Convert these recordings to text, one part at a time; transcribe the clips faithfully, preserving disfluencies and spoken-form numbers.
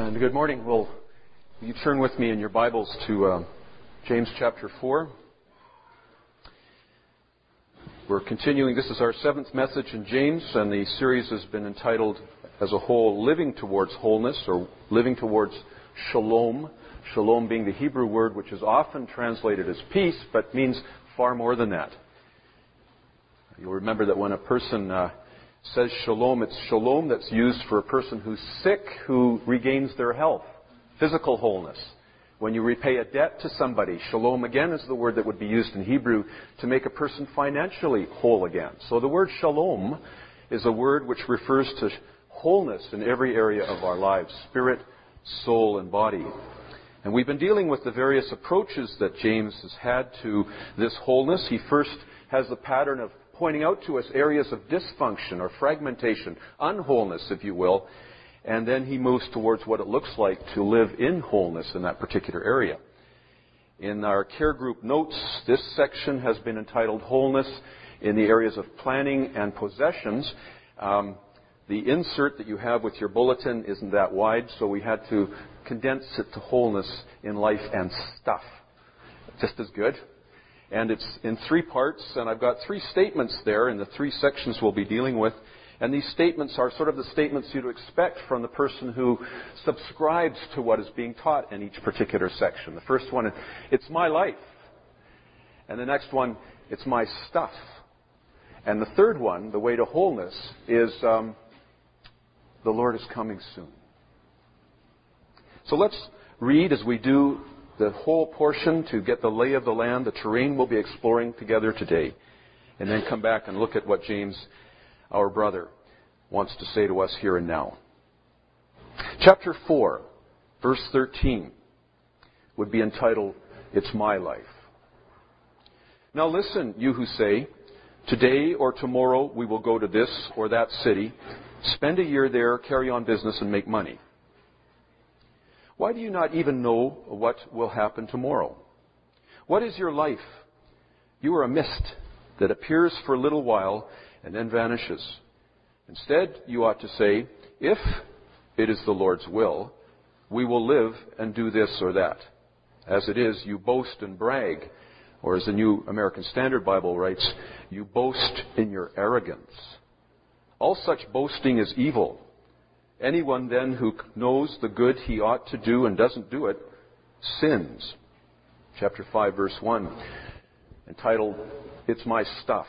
And good morning. Will you turn with me in your Bibles to uh, James chapter four? We're continuing. This is our seventh message in James, and the series has been entitled as a whole, Living Towards Wholeness, or Living Towards Shalom. Shalom being the Hebrew word which is often translated as peace, but means far more than that. You'll remember that when a person uh, says shalom, it's shalom that's used for a person who's sick, who regains their health, physical wholeness. When you repay a debt to somebody, shalom again is the word that would be used in Hebrew to make a person financially whole again. So the word shalom is a word which refers to wholeness in every area of our lives, spirit, soul, and body. And we've been dealing with the various approaches that James has had to this wholeness. He first has the pattern of pointing out to us areas of dysfunction or fragmentation, unwholeness, if you will, and then he moves towards what it looks like to live in wholeness in that particular area. In our care group notes, this section has been entitled Wholeness in the areas of planning and possessions. Um, the insert that you have with your bulletin isn't that wide, so we had to condense it to wholeness in life and stuff. Just as good. And it's in three parts, and I've got three statements there in the three sections we'll be dealing with. And these statements are sort of the statements you'd expect from the person who subscribes to what is being taught in each particular section. The first one, it's my life. And the next one, it's my stuff. And the third one, the way to wholeness, is um, the Lord is coming soon. So let's read as we do the whole portion to get the lay of the land, the terrain we'll be exploring together today, and then come back and look at what James, our brother, wants to say to us here and now. Chapter four, verse thirteen, would be entitled, It's My Life. Now listen, you who say, today or tomorrow we will go to this or that city, spend a year there, carry on business, and make money. Why do you not even know what will happen tomorrow? What is your life? You are a mist that appears for a little while and then vanishes. Instead, you ought to say, if it is the Lord's will, we will live and do this or that. As it is, you boast and brag, or as the New American Standard Bible writes, you boast in your arrogance. All such boasting is evil. Anyone then who knows the good he ought to do and doesn't do it, sins. Chapter five, verse one, entitled, It's My Stuff.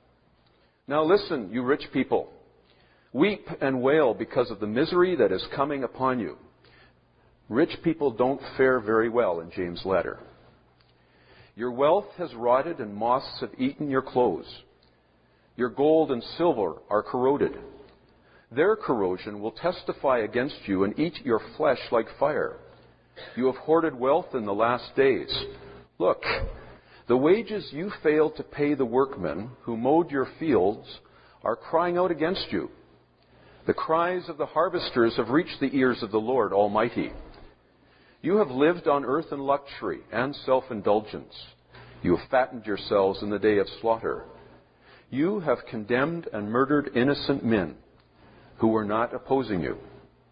Now listen, you rich people. Weep and wail because of the misery that is coming upon you. Rich people don't fare very well in James' letter. Your wealth has rotted and moths have eaten your clothes. Your gold and silver are corroded. Their corrosion will testify against you and eat your flesh like fire. You have hoarded wealth in the last days. Look, the wages you failed to pay the workmen who mowed your fields are crying out against you. The cries of the harvesters have reached the ears of the Lord Almighty. You have lived on earth in luxury and self-indulgence. You have fattened yourselves in the day of slaughter. You have condemned and murdered innocent men who were not opposing you.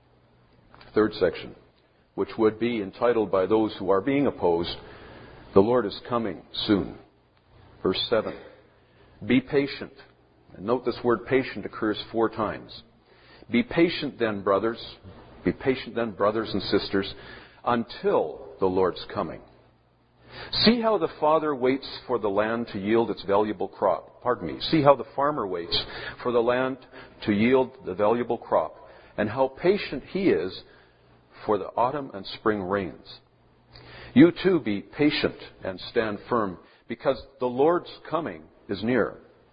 Third section, which would be entitled by those who are being opposed, The Lord is coming soon. Verse seven, be patient. And note this word patient occurs four times. Be patient then, brothers. Be patient then, brothers and sisters, until the Lord's coming. See how the Father waits for the land to yield its valuable crop. Pardon me. See how the farmer waits for the land to yield the valuable crop, and how patient he is for the autumn and spring rains. You too be patient and stand firm, because the Lord's coming is near.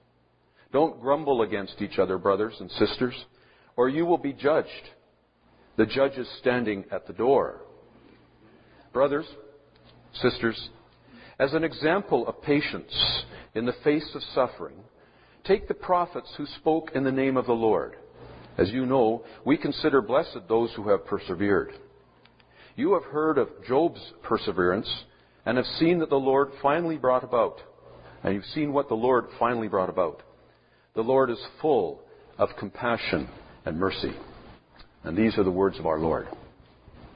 Don't grumble against each other, brothers and sisters, or you will be judged. The judge is standing at the door. Brothers, sisters, as an example of patience in the face of suffering, take the prophets who spoke in the name of the Lord. As you know, we consider blessed those who have persevered. You have heard of Job's perseverance and have seen that the Lord finally brought about. And you've seen what the Lord finally brought about. The Lord is full of compassion and mercy. And these are the words of our Lord.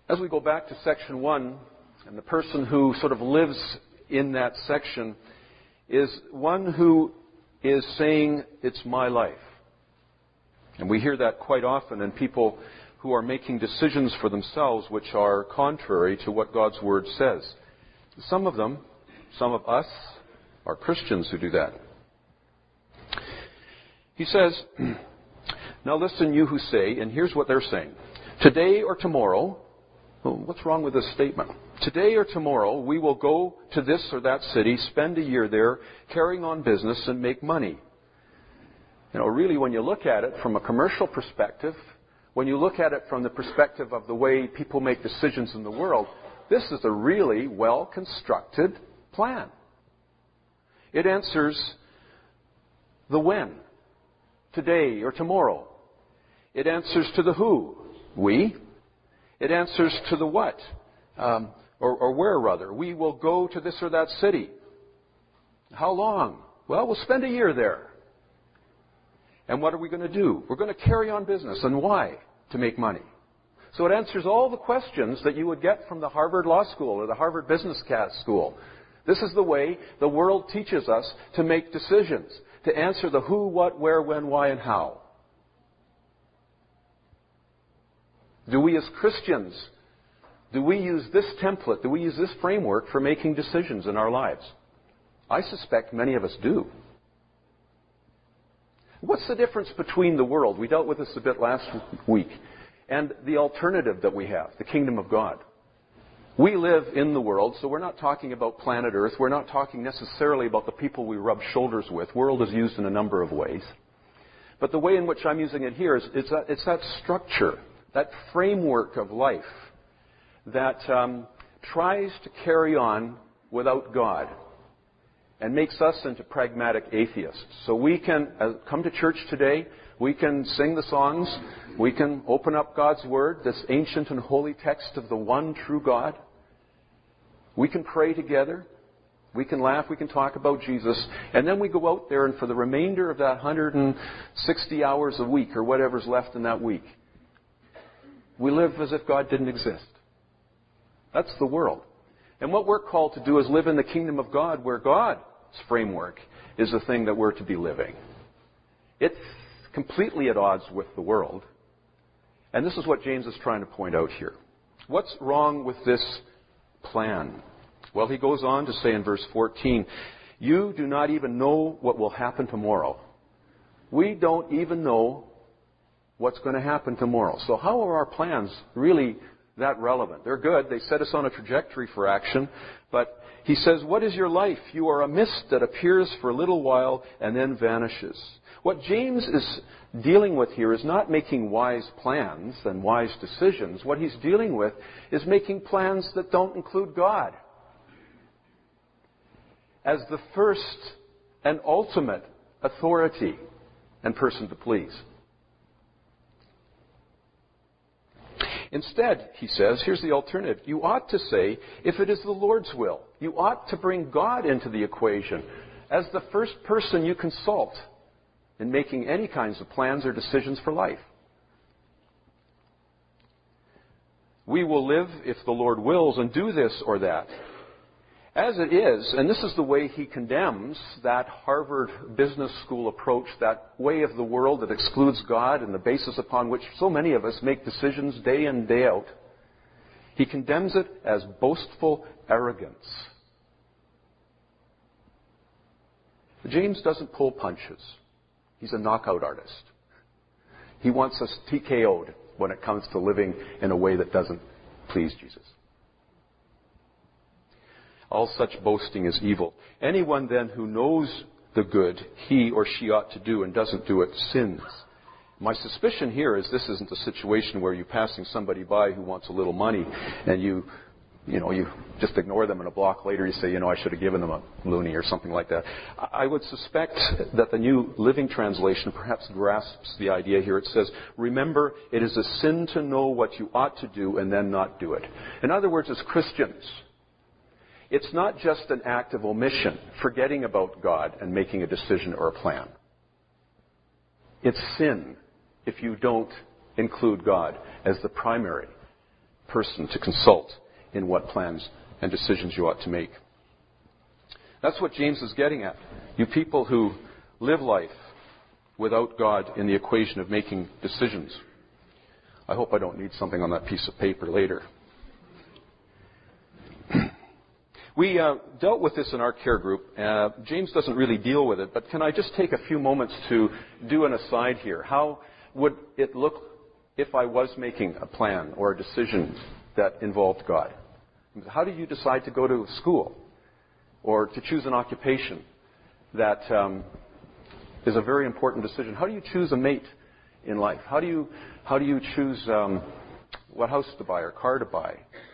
As we go back to section one, and the person who sort of lives in that section is one who is saying, it's my life. And we hear that quite often in people who are making decisions for themselves which are contrary to what God's Word says. Some of them, some of us, are Christians who do that. He says, now listen, you who say, and here's what they're saying. Today or tomorrow, oh, what's wrong with this statement? Today or tomorrow, we will go to this or that city, spend a year there, carrying on business and make money. You know, really, when you look at it from a commercial perspective, when you look at it from the perspective of the way people make decisions in the world, this is a really well-constructed plan. It answers the when, today or tomorrow. It answers to the who, we. It answers to the what, um, or, or where rather. We will go to this or that city. How long? Well, we'll spend a year there. And what are we going to do? We're going to carry on business. And why? To make money. So it answers all the questions that you would get from the Harvard Law School or the Harvard Business School. This is the way the world teaches us to make decisions, to answer the who, what, where, when, why, and how. Do we as Christians, do we use this template, do we use this framework for making decisions in our lives? I suspect many of us do. What's the difference between the world? We dealt with this a bit last week. And the alternative that we have, the kingdom of God. We live in the world, so we're not talking about planet Earth. We're not talking necessarily about the people we rub shoulders with. World is used in a number of ways. But the way in which I'm using it here is it's that, it's that structure, that framework of life that um, tries to carry on without God and makes us into pragmatic atheists. So we can uh, come to church today, we can sing the songs, we can open up God's Word, this ancient and holy text of the one true God. We can pray together, we can laugh, we can talk about Jesus, and then we go out there and for the remainder of that one hundred sixty hours a week or whatever's left in that week, we live as if God didn't exist. That's the world. And what we're called to do is live in the kingdom of God where God's framework is the thing that we're to be living. It's completely at odds with the world. And this is what James is trying to point out here. What's wrong with this plan? Well, he goes on to say in verse fourteen, you do not even know what will happen tomorrow. We don't even know what's going to happen tomorrow. So how are our plans really that relevant? They're good. They set us on a trajectory for action. But he says, what is your life? You are a mist that appears for a little while and then vanishes. What James is dealing with here is not making wise plans and wise decisions. What he's dealing with is making plans that don't include God as the first and ultimate authority and person to please. Instead, he says, here's the alternative. You ought to say, if it is the Lord's will, you ought to bring God into the equation as the first person you consult in making any kinds of plans or decisions for life. We will live if the Lord wills and do this or that. As it is, and this is the way he condemns that Harvard Business School approach, that way of the world that excludes God and the basis upon which so many of us make decisions day in, day out. He condemns it as boastful arrogance. James doesn't pull punches. He's a knockout artist. He wants us T K O'd when it comes to living in a way that doesn't please Jesus. All such boasting is evil. Anyone then who knows the good he or she ought to do and doesn't do it sins. My suspicion here is this isn't a situation where you're passing somebody by who wants a little money and you, you know, you just ignore them and a block later you say, you know, I should have given them a loonie or something like that. I would suspect that the New Living Translation perhaps grasps the idea here. It says, remember, it is a sin to know what you ought to do and then not do it. In other words, as Christians, it's not just an act of omission, forgetting about God and making a decision or a plan. It's sin if you don't include God as the primary person to consult in what plans and decisions you ought to make. That's what James is getting at. You people who live life without God in the equation of making decisions. I hope I don't need something on that piece of paper later. We uh, dealt with this in our care group. Uh, James doesn't really deal with it, but can I just take a few moments to do an aside here? How would it look if I was making a plan or a decision that involved God? How do you decide to go to school or to choose an occupation that um, is a very important decision? How do you choose a mate in life? How do you how do you choose um, what house to buy or car to buy?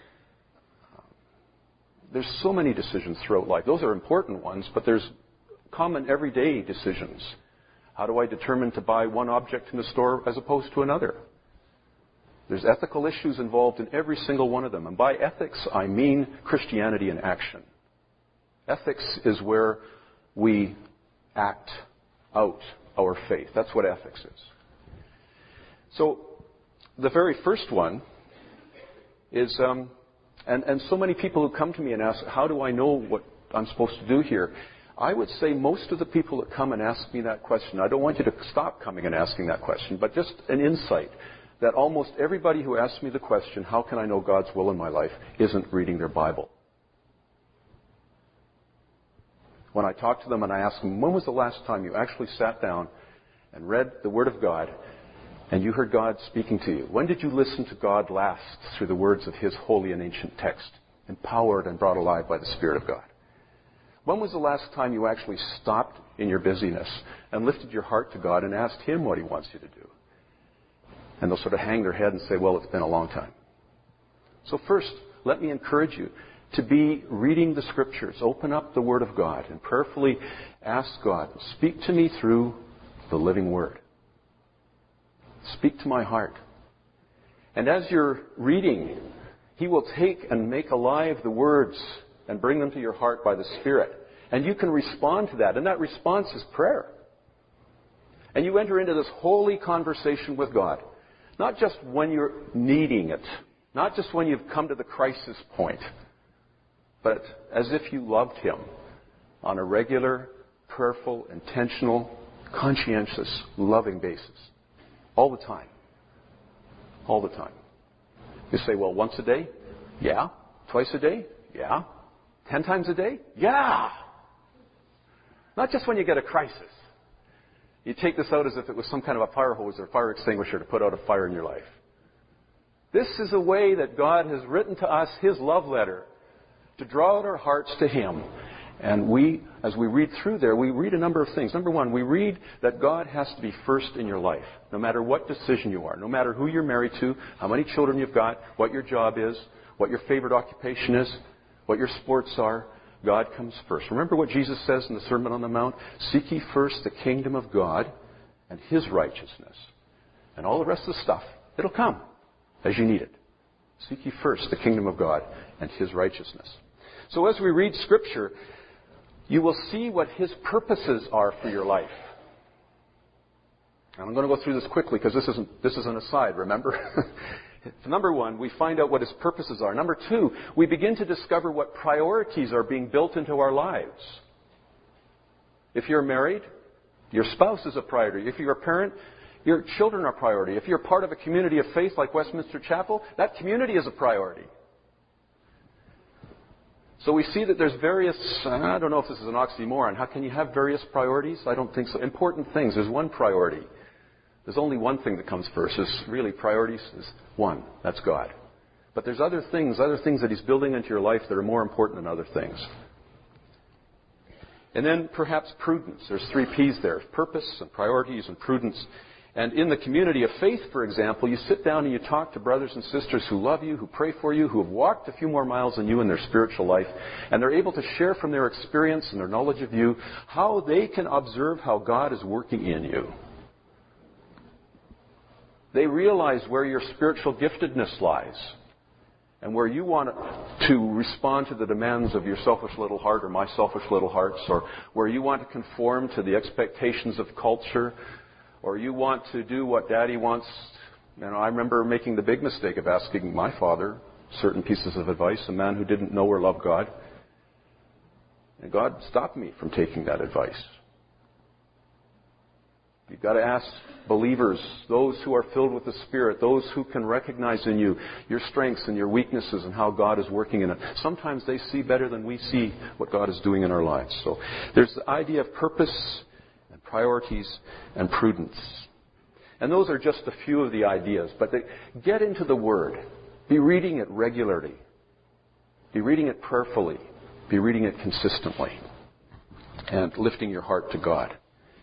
There's so many decisions throughout life. Those are important ones, but there's common everyday decisions. How do I determine to buy one object in the store as opposed to another? There's ethical issues involved in every single one of them. And by ethics, I mean Christianity in action. Ethics is where we act out our faith. That's what ethics is. So the very first one is... Um, And, and so many people who come to me and ask, how do I know what I'm supposed to do here? I would say most of the people that come and ask me that question, I don't want you to stop coming and asking that question, but just an insight that almost everybody who asks me the question, how can I know God's will in my life, isn't reading their Bible. When I talk to them and I ask them, when was the last time you actually sat down and read the Word of God and you heard God speaking to you? When did you listen to God last through the words of His holy and ancient text, empowered and brought alive by the Spirit of God? When was the last time you actually stopped in your busyness and lifted your heart to God and asked Him what He wants you to do? And they'll sort of hang their head and say, well, it's been a long time. So first, let me encourage you to be reading the Scriptures. Open up the Word of God and prayerfully ask God, speak to me through the living Word. Speak to my heart. And as you're reading, He will take and make alive the words and bring them to your heart by the Spirit. And you can respond to that. And that response is prayer. And you enter into this holy conversation with God. Not just when you're needing it. Not just when you've come to the crisis point. But as if you loved Him on a regular, prayerful, intentional, conscientious, loving basis. All the time. All the time. You say, well, once a day? Yeah. Twice a day? Yeah. Ten times a day? Yeah. Not just when you get a crisis. You take this out as if it was some kind of a fire hose or fire extinguisher to put out a fire in your life. This is a way that God has written to us His love letter to draw out our hearts to Him. And we, as we read through there, we read a number of things. Number one, we read that God has to be first in your life, no matter what decision you are, no matter who you're married to, how many children you've got, what your job is, what your favorite occupation is, what your sports are. God comes first. Remember what Jesus says in the Sermon on the Mount? Seek ye first the kingdom of God and His righteousness. And all the rest of the stuff, it'll come as you need it. Seek ye first the kingdom of God and His righteousness. So as we read Scripture, you will see what His purposes are for your life. And I'm going to go through this quickly because this isn't this is an aside, remember? Number one, we find out what His purposes are. Number two, we begin to discover what priorities are being built into our lives. If you're married, your spouse is a priority. If you're a parent, your children are a priority. If you're part of a community of faith like Westminster Chapel, that community is a priority. So we see that there's various, I don't know if this is an oxymoron. How can you have various priorities? I don't think so. Important things. There's one priority. There's only one thing that comes first. There's really priorities is one. That's God. But there's other things, other things that He's building into your life that are more important than other things. And then perhaps prudence. There's three P's there. Purpose and priorities and prudence. And in the community of faith, for example, you sit down and you talk to brothers and sisters who love you, who pray for you, who have walked a few more miles than you in their spiritual life, and they're able to share from their experience and their knowledge of you how they can observe how God is working in you. They realize where your spiritual giftedness lies and where you want to respond to the demands of your selfish little heart or my selfish little hearts, or where you want to conform to the expectations of culture, or you want to do what Daddy wants You know, I remember making the big mistake of asking my father certain pieces of advice, a man who didn't know or love God. And God stopped me from taking that advice. You've got to ask believers, those who are filled with the Spirit, those who can recognize in you your strengths and your weaknesses and how God is working in it. Sometimes they see better than we see what God is doing in our lives. So there's the idea of purpose and priorities and prudence. And those are just a few of the ideas. But they, get into the Word. Be reading it regularly. Be reading it prayerfully. Be reading it consistently. And lifting your heart to God.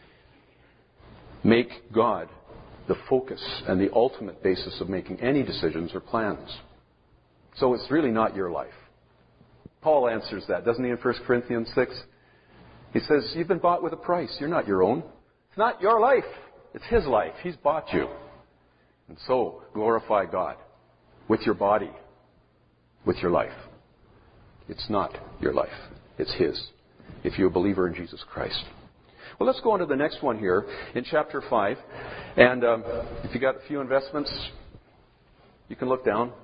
Make God the focus and the ultimate basis of making any decisions or plans. So it's really not your life. Paul answers that, doesn't he, in First Corinthians six? He says, you've been bought with a price. You're not your own. It's not your life. It's His life. He's bought you. And so, glorify God with your body, with your life. It's not your life. It's His, if you're a believer in Jesus Christ. Well, let's go on to the next one here in chapter five. And um, if you got a few investments, you can look down.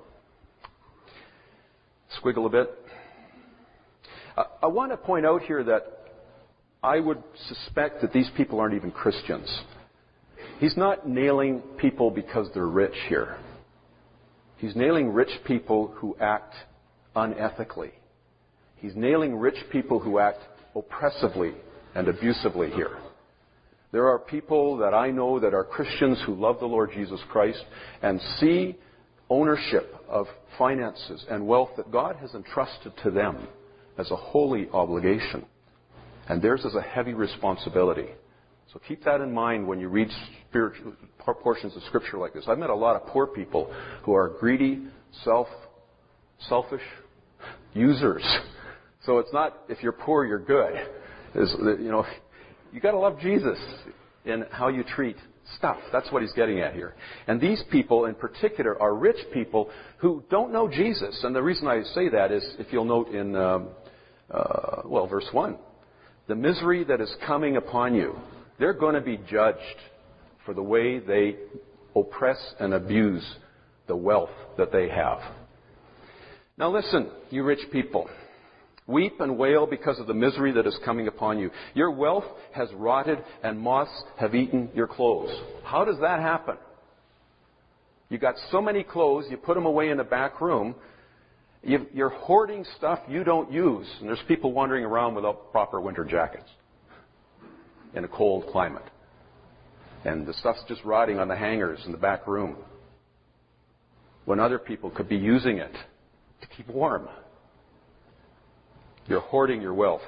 Squiggle a bit. I, I want to point out here that I would suspect that these people aren't even Christians. He's not nailing people because they're rich here. He's nailing rich people who act unethically. He's nailing rich people who act oppressively and abusively here. There are people that I know that are Christians who love the Lord Jesus Christ and see ownership of finances and wealth that God has entrusted to them as a holy obligation. And theirs is a heavy responsibility. So keep that in mind when you read spiritual portions of Scripture like this. I've met a lot of poor people who are greedy, self, selfish users. So it's not if you're poor, you're good. Is, you know, you got to love Jesus in how you treat stuff. That's what he's getting at here. And these people in particular are rich people who don't know Jesus. And the reason I say that is, if you'll note in, um, uh, well, verse one, the misery that is coming upon you, they're going to be judged for the way they oppress and abuse the wealth that they have. Now listen, you rich people. Weep and wail because of the misery that is coming upon you. Your wealth has rotted and moths have eaten your clothes. How does that happen? You got so many clothes, you put them away in the back room. You're hoarding stuff you don't use. And there's people wandering around without proper winter jackets in a cold climate. And the stuff's just rotting on the hangers in the back room, when other people could be using it to keep warm. You're hoarding your wealth.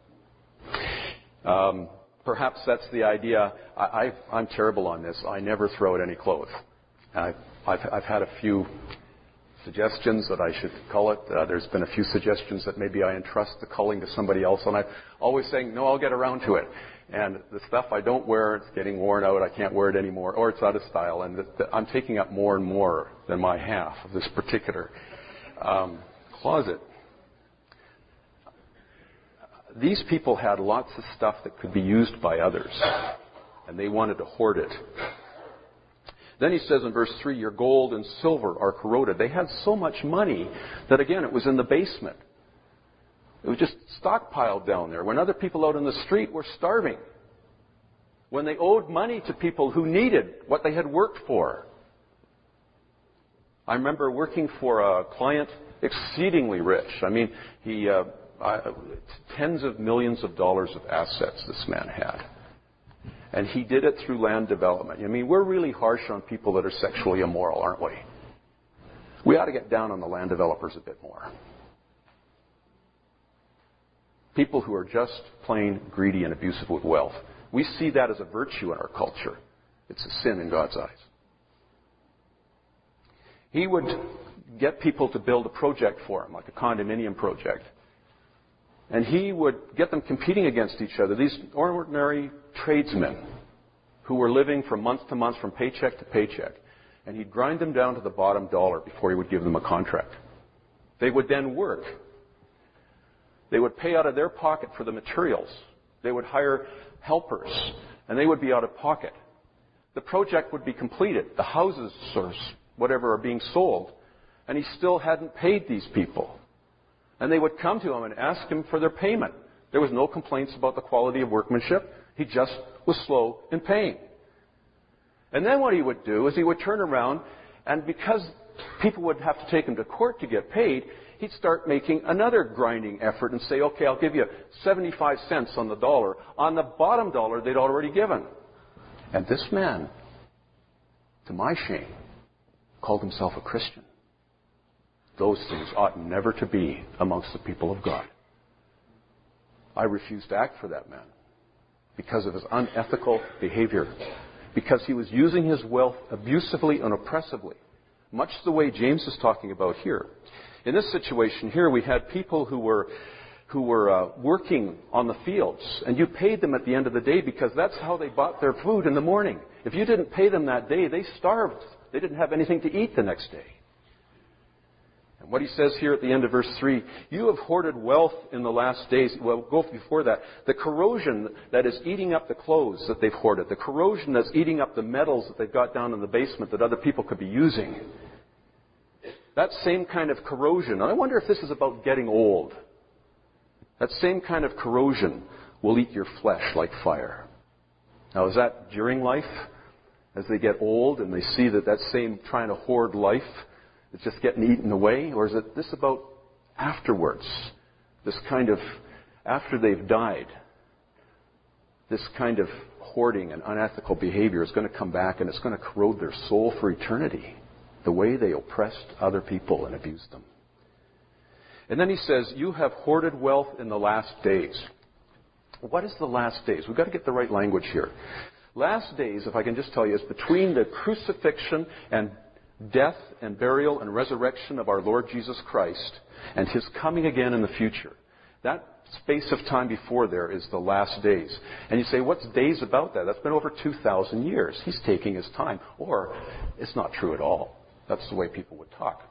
Um, perhaps that's the idea. I, I, I'm terrible on this. I never throw out any clothes. I've, I've, I've had a few suggestions that I should cull it. Uh, there's been a few suggestions that maybe I entrust the culling to somebody else. And I'm always saying, no, I'll get around to it. And the stuff I don't wear, it's getting worn out. I can't wear it anymore. Or it's out of style. And the, the, I'm taking up more and more than my half of this particular um, closet. These people had lots of stuff that could be used by others, and they wanted to hoard it. Then he says in verse three, your gold and silver are corroded. They had so much money that, again, it was in the basement. It was just stockpiled down there when other people out in the street were starving, when they owed money to people who needed what they had worked for. I remember working for a client exceedingly rich. I mean, he... Uh, Uh, tens of millions of dollars of assets this man had. And he did it through land development. I mean, we're really harsh on people that are sexually immoral, aren't we? We ought to get down on the land developers a bit more. People who are just plain greedy and abusive with wealth. We see that as a virtue in our culture. It's a sin in God's eyes. He would get people to build a project for him, like a condominium project. And he would get them competing against each other. These ordinary tradesmen who were living from month to month, from paycheck to paycheck. And he'd grind them down to the bottom dollar before he would give them a contract. They would then work. They would pay out of their pocket for the materials. They would hire helpers. And they would be out of pocket. the project would be completed. The houses or whatever are being sold. And he still hadn't paid these people. And they would come to him and ask him for their payment. There was no complaints about the quality of workmanship. He just was slow in paying. And then what he would do is he would turn around, and because people would have to take him to court to get paid, he'd start making another grinding effort and say, okay, I'll give you seventy-five cents on the dollar. On the bottom dollar they'd already given. And this man, to my shame, called himself a Christian. Those things ought never to be amongst the people of God. I refuse to act for that man because of his unethical behavior, because he was using his wealth abusively and oppressively, much the way James is talking about here. In this situation here, we had people who were who were uh, working on the fields, and you paid them at the end of the day because that's how they bought their food in the morning. If you didn't pay them that day, they starved. They didn't have anything to eat the next day. And what he says here at the end of verse three, you have hoarded wealth in the last days. Well, go before that. The corrosion that is eating up the clothes that they've hoarded, the corrosion that's eating up the metals that they've got down in the basement that other people could be using. That same kind of corrosion, and I wonder if this is about getting old. That same kind of corrosion will eat your flesh like fire. Now, is that during life? As they get old and they see that that same trying to hoard life is just getting eaten away? Or is it this about afterwards? This kind of, after they've died, this kind of hoarding and unethical behavior is going to come back and it's going to corrode their soul for eternity. The way they oppressed other people and abused them. And then he says, you have hoarded wealth in the last days. What is the last days? We've got to get the right language here. Last days, if I can just tell you, is between the crucifixion and death and burial and resurrection of our Lord Jesus Christ and his coming again in the future. That space of time before there is the last days. And you say, what's days about that? That's been over two thousand years. He's taking his time. Or it's not true at all. That's the way people would talk.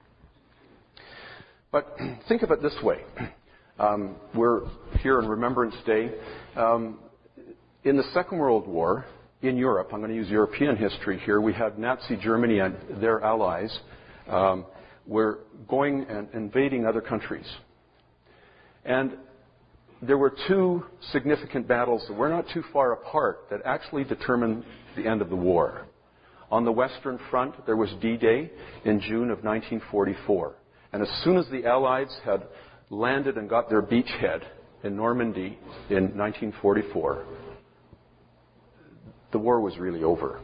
But think of it this way. Um, we're here on Remembrance Day. Um, in the Second World War, in Europe, I'm going to use European history here, we had Nazi Germany and their allies um, were going and invading other countries. And there were two significant battles that were not too far apart that actually determined the end of the war. On the Western Front, there was D-Day in June of nineteen forty-four. And as soon as the Allies had landed and got their beachhead in Normandy in nineteen forty-four, the war was really over.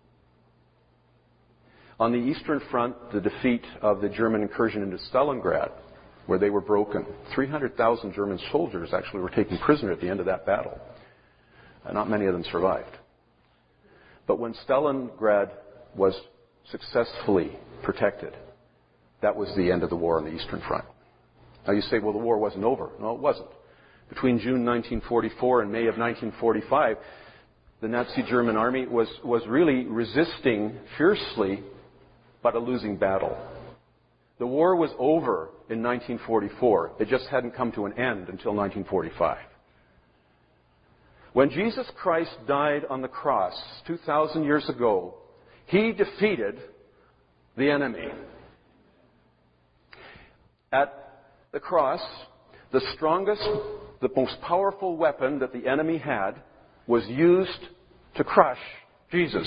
On the Eastern Front, the defeat of the German incursion into Stalingrad, where they were broken. three hundred thousand German soldiers actually were taken prisoner at the end of that battle. And not many of them survived. But when Stalingrad was successfully protected, that was the end of the war on the Eastern Front. Now you say, well, the war wasn't over. No, it wasn't. Between June nineteen forty-four and May of nineteen forty-five, the Nazi German army was, was really resisting fiercely, but a losing battle. The war was over in nineteen forty-four. It just hadn't come to an end until nineteen forty-five. When Jesus Christ died on the cross two thousand years ago, he defeated the enemy. At the cross, the strongest, the most powerful weapon that the enemy had was used to crush Jesus.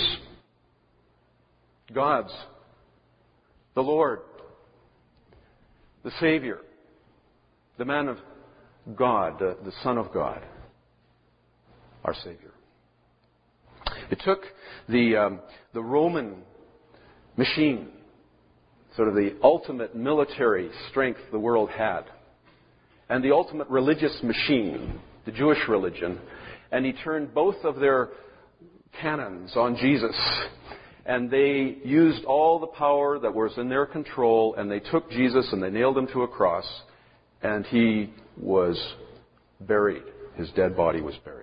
God's, the Lord, the Savior, the man of God, the, the Son of God, our Savior. It took the, um, the Roman machine, sort of the ultimate military strength the world had, and the ultimate religious machine, the Jewish religion, and he turned both of their cannons on Jesus. And they used all the power that was in their control, and they took Jesus and they nailed him to a cross, and he was buried. His dead body was buried.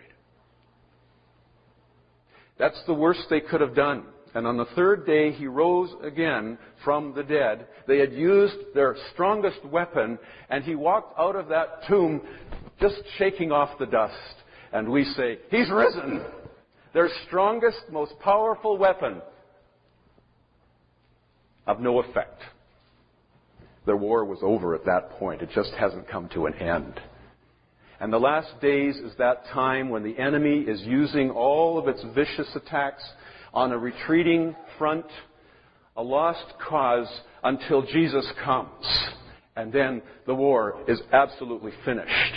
That's the worst they could have done. And on the third day, he rose again from the dead. They had used their strongest weapon, and he walked out of that tomb just shaking off the dust. And we say, he's risen! their strongest, most powerful weapon, of no effect. Their war was over at that point. It just hasn't come to an end. And the last days is that time when the enemy is using all of its vicious attacks on a retreating front, a lost cause, until Jesus comes. And then the war is absolutely finished.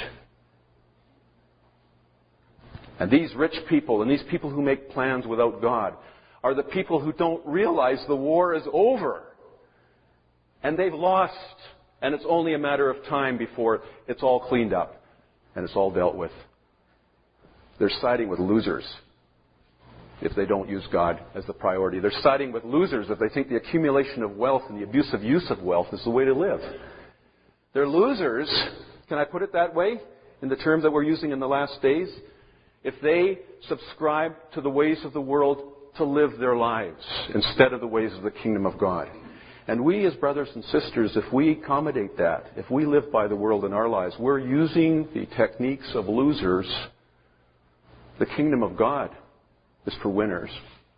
And these rich people and these people who make plans without God are the people who don't realize the war is over. And they've lost. And it's only a matter of time before it's all cleaned up and it's all dealt with. They're siding with losers if they don't use God as the priority. They're siding with losers if they think the accumulation of wealth and the abusive use of wealth is the way to live. They're losers, can I put it that way, in the terms that we're using in the last days, if they subscribe to the ways of the world to live their lives instead of the ways of the kingdom of God. And we as brothers and sisters, if we accommodate that, if we live by the world in our lives, we're using the techniques of losers. The kingdom of God is for winners.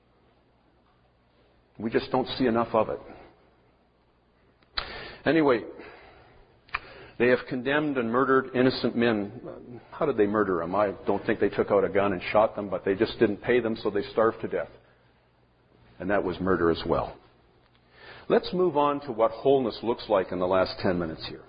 We just don't see enough of it. Anyway, they have condemned and murdered innocent men. How did they murder them? I don't think they took out a gun and shot them, but they just didn't pay them, so they starved to death. And that was murder as well. Let's move on to what wholeness looks like in the last ten minutes here.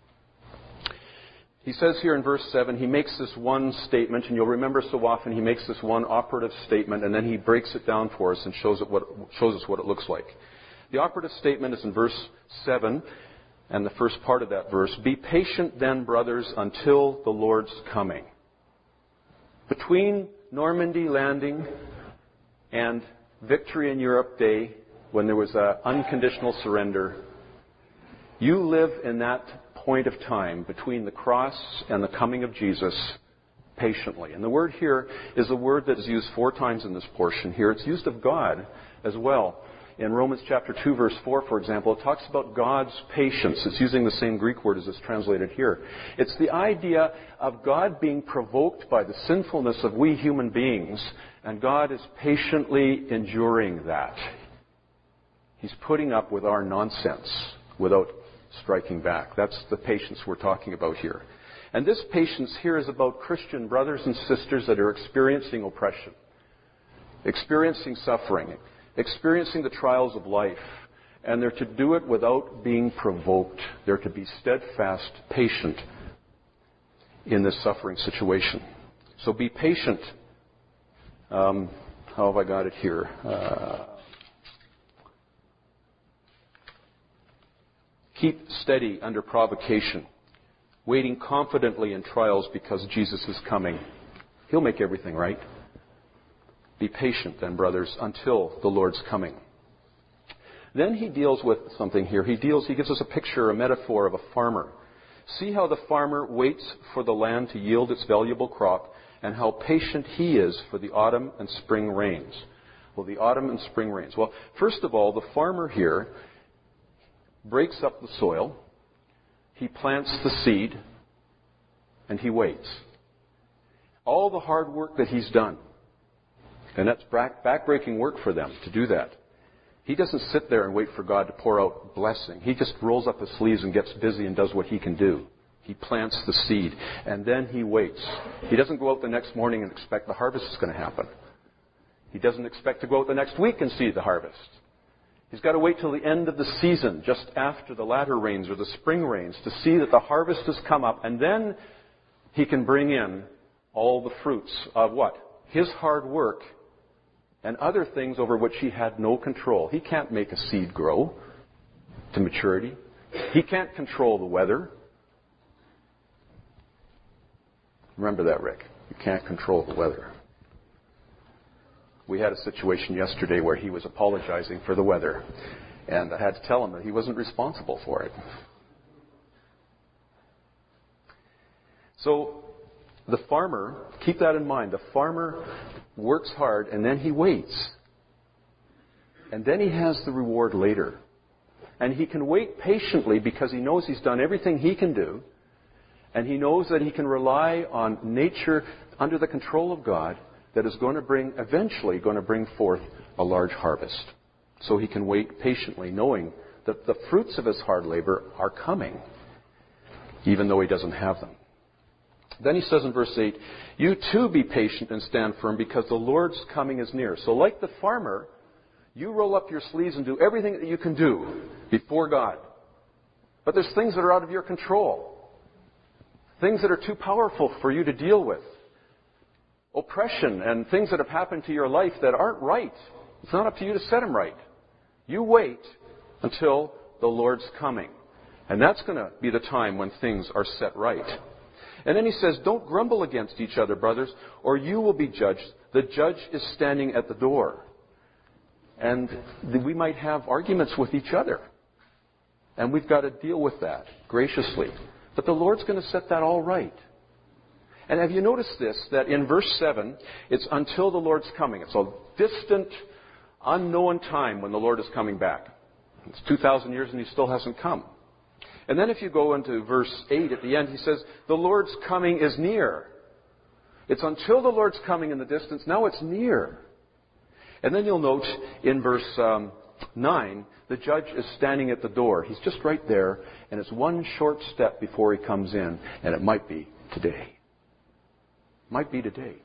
He says here in verse seven, he makes this one statement, and you'll remember so often he makes this one operative statement, and then he breaks it down for us and shows, it what, shows us what it looks like. The operative statement is in verse seven, and the first part of that verse. Be patient then, brothers, until the Lord's coming. Between Normandy landing and Victory in Europe Day, when there was an unconditional surrender, you live in that point of time between the cross and the coming of Jesus patiently. And the word here is a word that is used four times in this portion here. It's used of God as well. In Romans chapter two, verse four, for example, it talks about God's patience. It's using the same Greek word as it's translated here. It's the idea of God being provoked by the sinfulness of we human beings, and God is patiently enduring that. He's putting up with our nonsense without striking back. That's the patience we're talking about here. And this patience here is about Christian brothers and sisters that are experiencing oppression, experiencing suffering, experiencing the trials of life. And they're to do it without being provoked. They're to be steadfast, patient in this suffering situation. So be patient. Um, how have I got it here? Uh, keep steady under provocation, waiting confidently in trials because Jesus is coming. He'll make everything right. Be patient then, brothers, until the Lord's coming. Then he deals with something here. He deals, he gives us a picture, a metaphor of a farmer. See how the farmer waits for the land to yield its valuable crop, and how patient he is for the autumn and spring rains. Well, the autumn and spring rains. Well, first of all, the farmer here breaks up the soil, he plants the seed, and he waits. All the hard work that he's done, and that's back-breaking work for them to do that. He doesn't sit there and wait for God to pour out blessing. He just rolls up his sleeves and gets busy and does what he can do. He plants the seed, and then he waits. He doesn't go out the next morning and expect the harvest is going to happen. He doesn't expect to go out the next week and see the harvest. He's got to wait till the end of the season, just after the latter rains or the spring rains, to see that the harvest has come up, and then he can bring in all the fruits of what? His hard work and other things over which he had no control. He can't make a seed grow to maturity. He can't control the weather. Remember that, Rick. You can't control the weather. We had a situation yesterday where he was apologizing for the weather, and I had to tell him that he wasn't responsible for it. So the farmer, keep that in mind, the farmer works hard and then he waits. And then he has the reward later. And he can wait patiently because he knows he's done everything he can do. And he knows that he can rely on nature under the control of God that is going to bring, eventually going to bring forth a large harvest. So he can wait patiently, knowing that the fruits of his hard labor are coming, even though he doesn't have them. Then he says in verse eight, you too be patient and stand firm, because the Lord's coming is near. So like the farmer, you roll up your sleeves and do everything that you can do before God. But there's things that are out of your control. Things that are too powerful for you to deal with. Oppression and things that have happened to your life that aren't right. It's not up to you to set them right. You wait until the Lord's coming. And that's going to be the time when things are set right. And then he says, don't grumble against each other, brothers, or you will be judged. The judge is standing at the door. And we might have arguments with each other. And we've got to deal with that graciously. But the Lord's going to set that all right. And have you noticed this, that in verse seven, it's until the Lord's coming. It's a distant, unknown time when the Lord is coming back. It's two thousand years and he still hasn't come. And then if you go into verse eight at the end, he says, the Lord's coming is near. It's until the Lord's coming in the distance. Now it's near. And then you'll note in verse um, nine, the judge is standing at the door. He's just right there, and it's one short step before he comes in, and it might be today. Might be today.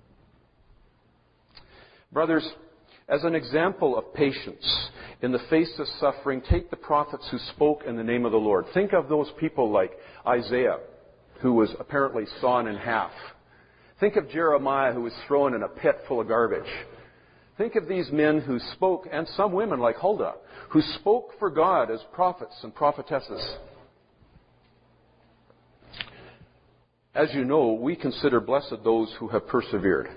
Brothers, as an example of patience in the face of suffering, take the prophets who spoke in the name of the Lord. Think of those people like Isaiah, who was apparently sawn in half. Think of Jeremiah, who was thrown in a pit full of garbage. Think of these men who spoke, and some women like Huldah, who spoke for God as prophets and prophetesses. As you know, we consider blessed those who have persevered.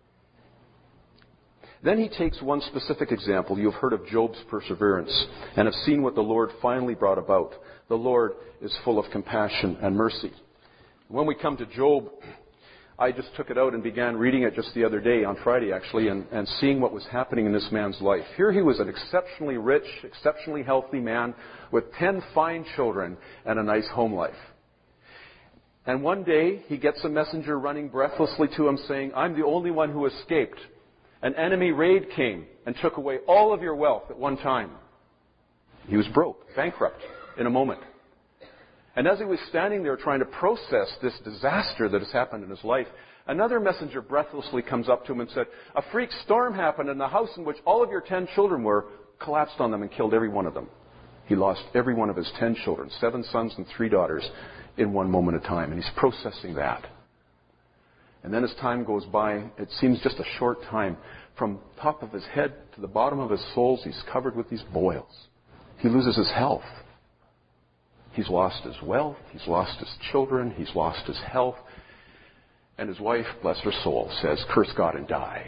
Then he takes one specific example. You've heard of Job's perseverance and have seen what the Lord finally brought about. The Lord is full of compassion and mercy. When we come to Job, I just took it out and began reading it just the other day, on Friday actually, and, and seeing what was happening in this man's life. Here he was an exceptionally rich, exceptionally healthy man with ten fine children and a nice home life. And one day he gets a messenger running breathlessly to him saying, I'm the only one who escaped. An enemy raid came and took away all of your wealth at one time. He was broke, bankrupt, in a moment. And as he was standing there trying to process this disaster that has happened in his life, another messenger breathlessly comes up to him and said, a freak storm happened, and the house in which all of your ten children were collapsed on them and killed every one of them. He lost every one of his ten children, seven sons and three daughters, in one moment of time. And he's processing that. And then as time goes by, it seems just a short time, from top of his head to the bottom of his soles, he's covered with these boils. He loses his health. He's lost his wealth, he's lost his children, he's lost his health. And his wife, bless her soul, says, curse God and die.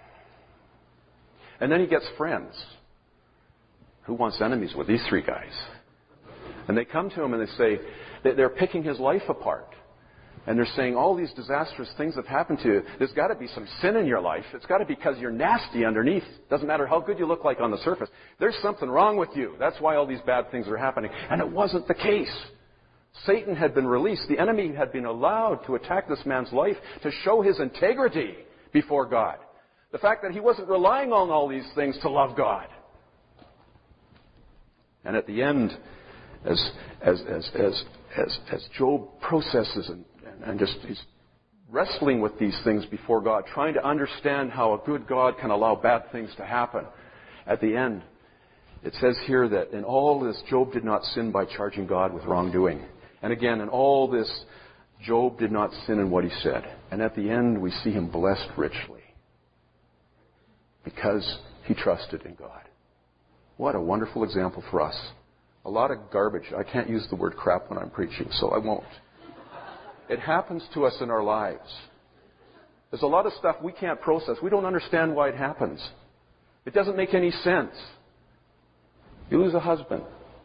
And then he gets friends. Who wants enemies with these three guys? And they come to him and they say, they're picking his life apart. And they're saying, all these disastrous things have happened to you. There's got to be some sin in your life. It's got to be because you're nasty underneath. Doesn't matter how good you look like on the surface. There's something wrong with you. That's why all these bad things are happening. And it wasn't the case. Satan had been released. The enemy had been allowed to attack this man's life to show his integrity before God. The fact that he wasn't relying on all these things to love God. And at the end, as as as as as, as Job processes and And just he's wrestling with these things before God, trying to understand how a good God can allow bad things to happen. At the end, it says here that in all this, Job did not sin by charging God with wrongdoing. And again, in all this, Job did not sin in what he said. And at the end, we see him blessed richly because he trusted in God. What a wonderful example for us. A lot of garbage. I can't use the word crap when I'm preaching, so I won't. It happens to us in our lives. There's a lot of stuff we can't process. We don't understand why it happens. It doesn't make any sense. You lose a husband.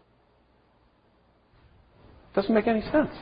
It doesn't make any sense.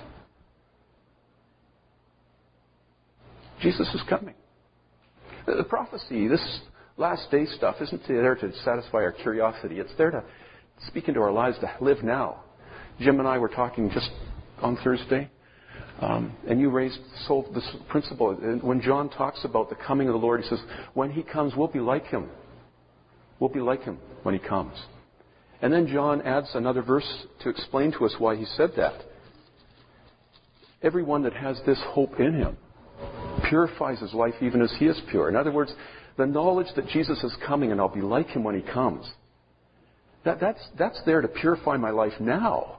Jesus is coming. The prophecy, this last day stuff, isn't there to satisfy our curiosity. It's there to speak into our lives, to live now. Jim and I were talking just on Thursday. Um, and you raised so this principle. And when John talks about the coming of the Lord, he says, when he comes, we'll be like him. We'll be like him when he comes. And then John adds another verse to explain to us why he said that. Everyone that has this hope in him purifies his life even as he is pure. In other words, the knowledge that Jesus is coming and I'll be like him when he comes, that, that's, that's there to purify my life now.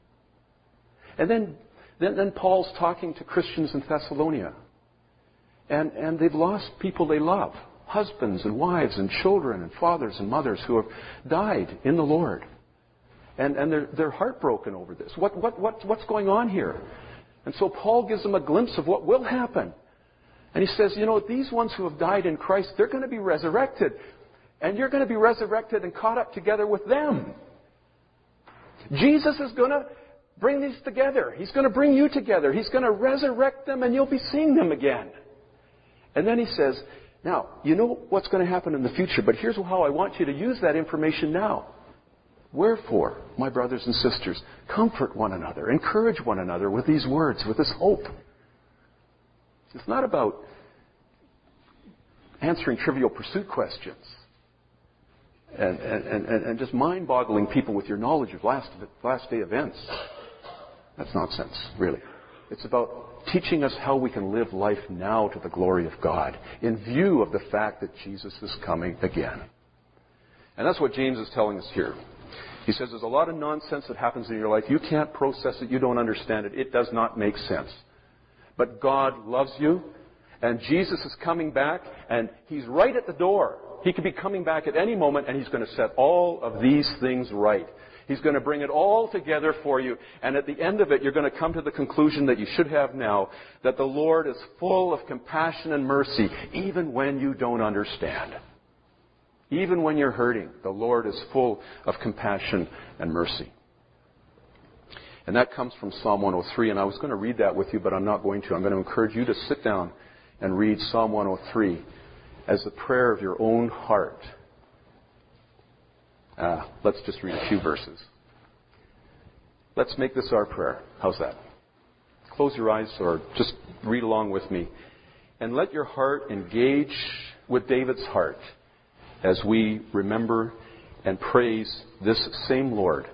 And then, then, then Paul's talking to Christians in Thessalonica. And, and they've lost people they love. Husbands and wives and children and fathers and mothers who have died in the Lord. And, and they're, they're heartbroken over this. What, what, what, what's going on here? And so Paul gives them a glimpse of what will happen. And he says, you know, these ones who have died in Christ, they're going to be resurrected. And you're going to be resurrected and caught up together with them. Jesus is going to bring these together. He's going to bring you together. He's going to resurrect them and you'll be seeing them again. And then he says, now, you know what's going to happen in the future, but here's how I want you to use that information now. Wherefore, my brothers and sisters, comfort one another, encourage one another with these words, with this hope. It's not about answering Trivial Pursuit questions and, and, and, and just mind-boggling people with your knowledge of last, last day events. That's nonsense, really. It's about teaching us how we can live life now to the glory of God in view of the fact that Jesus is coming again. And that's what James is telling us here. He says there's a lot of nonsense that happens in your life. You can't process it. You don't understand it. It does not make sense. But God loves you, and Jesus is coming back, and He's right at the door. He could be coming back at any moment, and He's going to set all of these things right. He's going to bring it all together for you. And at the end of it, you're going to come to the conclusion that you should have now, that the Lord is full of compassion and mercy, even when you don't understand. Even when you're hurting, the Lord is full of compassion and mercy. And that comes from Psalm one oh three. And I was going to read that with you, but I'm not going to. I'm going to encourage you to sit down and read Psalm one oh three as the prayer of your own heart. Uh, let's just read a few verses. Let's make this our prayer. How's that? Close your eyes or just read along with me. And let your heart engage with David's heart as we remember and praise this same Lord.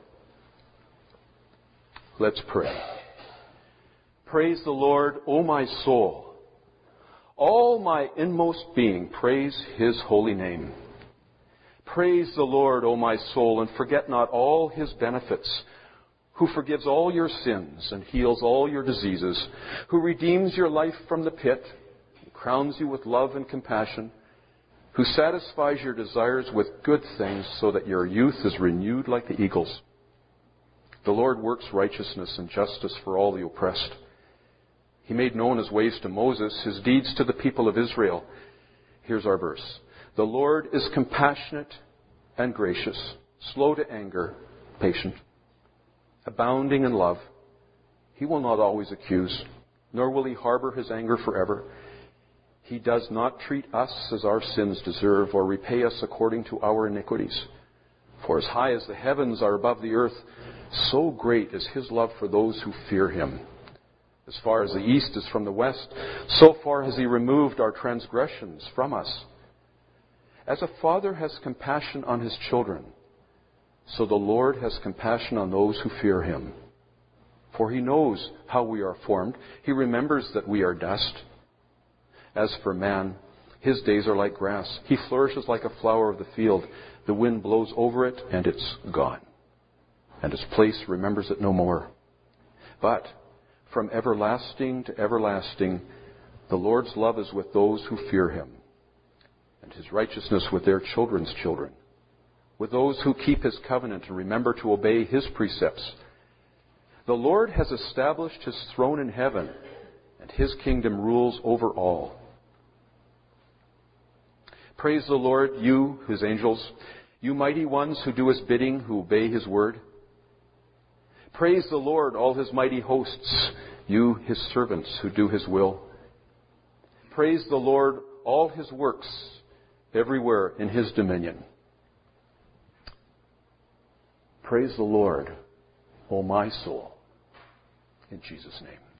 Let's pray. Praise the Lord, O my soul. All my inmost being, praise His holy name. Praise the Lord, O my soul, and forget not all His benefits, who forgives all your sins and heals all your diseases, who redeems your life from the pit, and crowns you with love and compassion, who satisfies your desires with good things so that your youth is renewed like the eagles. The Lord works righteousness and justice for all the oppressed. He made known His ways to Moses, His deeds to the people of Israel. Here's our verse. The Lord is compassionate and gracious, slow to anger, patient, abounding in love. He will not always accuse, nor will He harbor His anger forever. He does not treat us as our sins deserve or repay us according to our iniquities. For as high as the heavens are above the earth, so great is His love for those who fear Him. As far as the east is from the west, so far has He removed our transgressions from us. As a father has compassion on his children, so the Lord has compassion on those who fear Him. For He knows how we are formed. He remembers that we are dust. As for man, his days are like grass. He flourishes like a flower of the field. The wind blows over it, and it's gone. And its place remembers it no more. But from everlasting to everlasting, the Lord's love is with those who fear Him, and His righteousness with their children's children, with those who keep His covenant and remember to obey His precepts. The Lord has established His throne in heaven, and His kingdom rules over all. Praise the Lord, you, His angels, you mighty ones who do His bidding, who obey His word. Praise the Lord, all His mighty hosts, you, His servants who do His will. Praise the Lord, all His works, everywhere in His dominion. Praise the Lord, O my soul, in Jesus' name.